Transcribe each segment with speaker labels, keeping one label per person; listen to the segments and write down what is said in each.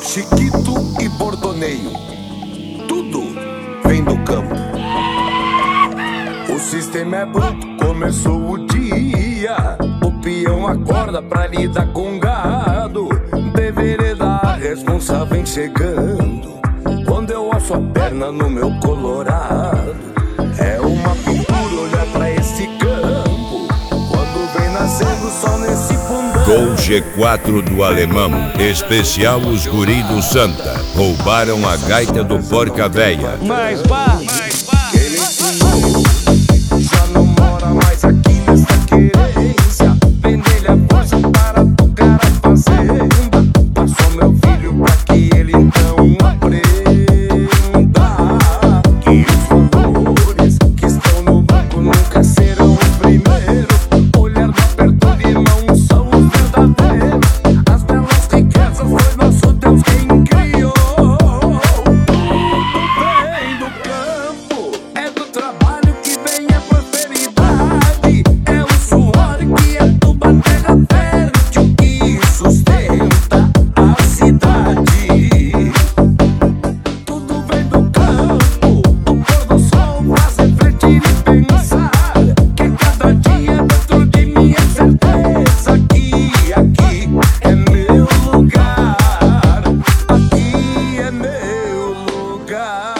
Speaker 1: chiquito e bordoneio, tudo vem do campo. O sistema é bruto, começou o dia. O peão acorda pra lidar com gado. Deveria dar a responsa vem chegando. Quando eu acho a perna no meu colorado, é uma pintura olhar pra esse campo. Quando vem nascendo só nesse fundão.
Speaker 2: Com G4 do Alemão, especial os guri do Santa. Roubaram a gaita do Porca Véia.
Speaker 3: Mais bar,
Speaker 1: Ele ensinou, já não mora mais aqui nessa querência. Vende-lhe a força para tocar a fazenda. Passou meu filho pra que ele então aprenda que os valores que estão no banco nunca serão o primeiro. Olhar no aperto de mão são os verdadeiros. As belas riquezas foi nosso Deus quem criou. Vem do campo, é do trabalho que vem a prosperidade. É o suor que aduba a terra fértil que sustenta a cidade. Tudo vem do campo, o pôr do sol faz refletir e pensar que cada dia dentro de mim é certeza que aqui é meu lugar. Aqui é meu lugar.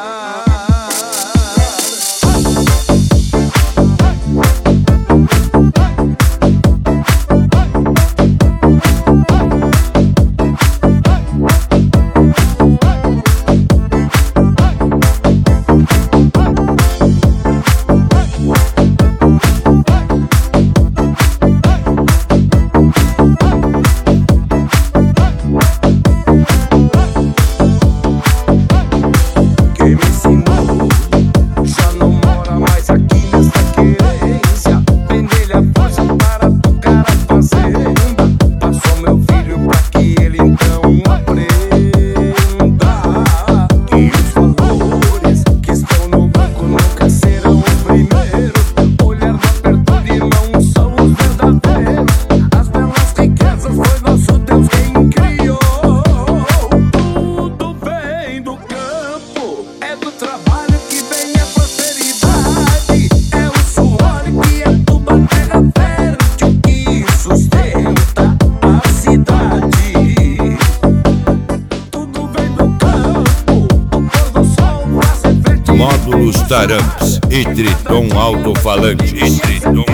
Speaker 1: Quem me ensinou já não mora mais aqui nessa querência. Vende-lhe a força para tocar a fazenda. Passou meu filho pra que ele então aprenda que os valores que estão no banco nunca serão o primeiro. Olhar no aperto de mão são os verdadeiros. As belas riquezas foi nosso Deus quem criou. Tudo vem do campo, é do trabalho que vem a prosperidade. É o suor que aduba a terra fértil que sustenta a cidade. Tudo vem do campo, o pôr do sol faz refletir.
Speaker 2: Módulos Taramps e Triton Alto-Falante.